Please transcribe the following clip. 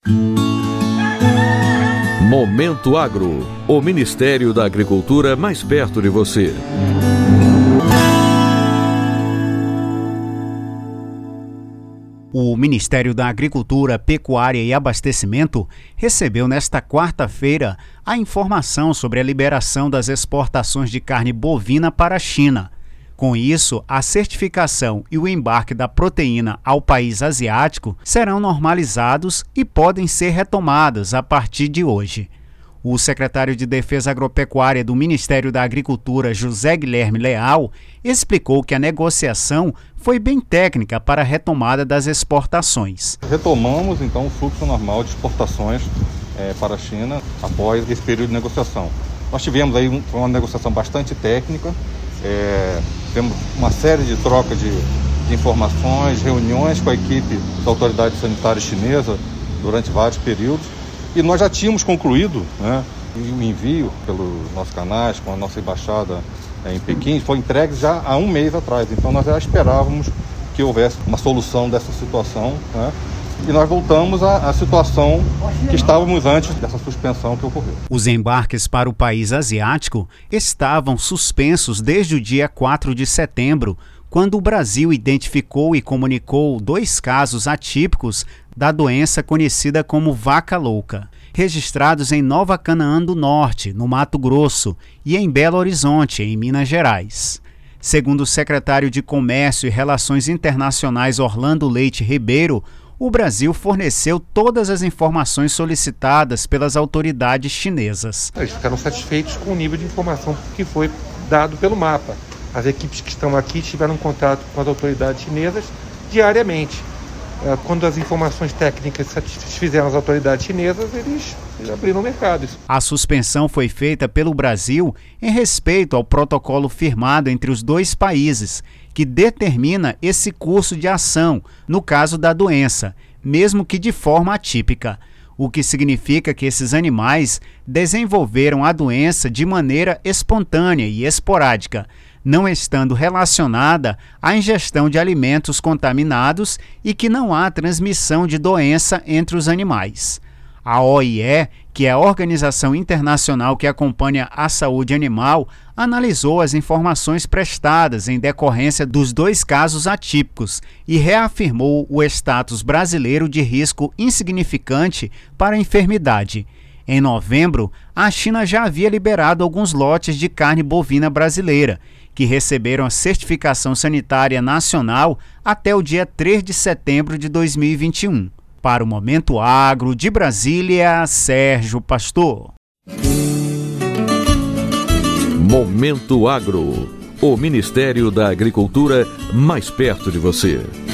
Momento Agro, o Ministério da Agricultura mais perto de você. O Ministério da Agricultura, Pecuária e Abastecimento recebeu nesta quarta-feira a informação sobre a liberação das exportações de carne bovina para a China. Com isso, a certificação e o embarque da proteína ao país asiático serão normalizados e podem ser retomadas a partir de hoje. O secretário de Defesa Agropecuária do Ministério da Agricultura, José Guilherme Leal, explicou que a negociação foi bem técnica para a retomada das exportações. Retomamos, então, o fluxo normal de exportações para a China após esse período de negociação. Nós tivemos aí uma negociação bastante técnica, temos uma série de troca de informações, reuniões com a equipe da autoridade sanitária chinesa durante vários períodos. E nós já tínhamos concluído, o envio pelos nossos canais, com a nossa embaixada em Pequim, foi entregue já há um mês atrás. Então nós já esperávamos que houvesse uma solução dessa situação, e nós voltamos à situação que estávamos antes dessa suspensão que ocorreu. Os embarques para o país asiático estavam suspensos desde o dia 4 de setembro, quando o Brasil identificou e comunicou 2 casos atípicos da doença conhecida como vaca louca, registrados em Nova Canaã do Norte, no Mato Grosso, e em Belo Horizonte, em Minas Gerais. Segundo o secretário de Comércio e Relações Internacionais Orlando Leite Ribeiro, o Brasil forneceu todas as informações solicitadas pelas autoridades chinesas. Eles ficaram satisfeitos com o nível de informação que foi dado pelo mapa. As equipes que estão aqui tiveram contato com as autoridades chinesas diariamente. Quando as informações técnicas satisfizeram as autoridades chinesas, eles abriram o mercado. A suspensão foi feita pelo Brasil em respeito ao protocolo firmado entre os 2 países, que determina esse curso de ação no caso da doença, mesmo que de forma atípica, o que significa que esses animais desenvolveram a doença de maneira espontânea e esporádica, não estando relacionada à ingestão de alimentos contaminados e que não há transmissão de doença entre os animais. A OIE, que é a organização internacional que acompanha a saúde animal, analisou as informações prestadas em decorrência dos 2 casos atípicos e reafirmou o status brasileiro de risco insignificante para a enfermidade. Em novembro, a China já havia liberado alguns lotes de carne bovina brasileira, que receberam a certificação sanitária nacional até o dia 3 de setembro de 2021. Para o Momento Agro, de Brasília, Sérgio Pastor. Momento Agro, o Ministério da Agricultura mais perto de você.